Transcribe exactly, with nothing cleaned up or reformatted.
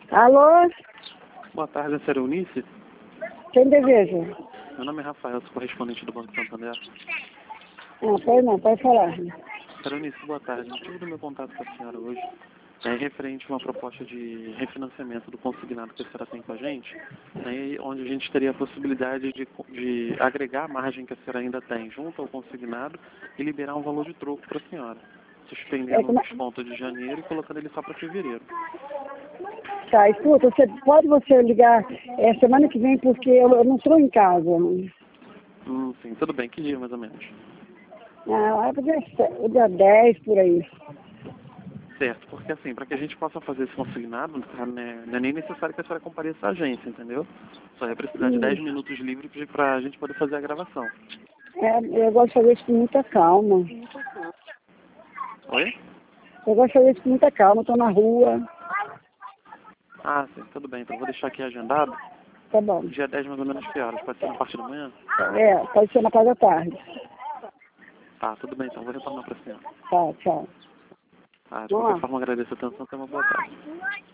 Alô? Boa tarde, é Senhora Eunice? Quem deseja? Meu nome é Rafael, sou correspondente do Banco Santander. Ah, pode não, pode falar. Senhora Eunice, boa tarde. O motivo do meu contato com a senhora hoje é referente a uma proposta de refinanciamento do consignado que a senhora tem com a gente, né, onde a gente teria a possibilidade de, de agregar a margem que a senhora ainda tem junto ao consignado e liberar um valor de troco para a senhora, É, suspendendo o como... desconto de janeiro e colocando ele só para fevereiro. Tá, escuta, você, pode você ligar é, semana que vem, porque eu, eu não estou em casa. Hum, sim, tudo bem. Que dia, mais ou menos? Ah, o dia, o dia dez, por aí. Certo, porque assim, para que a gente possa fazer esse consignado, tá, né, não é nem necessário que a senhora compareça à agência, entendeu? Só vai precisar de Hum. dez minutos livres para a gente poder fazer a gravação. É, eu gosto de fazer isso com muita calma. Oi? Eu gosto de fazer isso com muita calma, estou na rua. Ah, sim, tudo bem. Então vou deixar aqui agendado. Tá bom. Dia dez mais ou menos que horas? Pode ser na parte da manhã? É, pode ser na casa da tarde. Tá, tudo bem então. Vou retornar para a senhora. Tá, tchau. Tá, de Vamos qualquer lá. forma agradeço a atenção. Tenha uma boa tarde.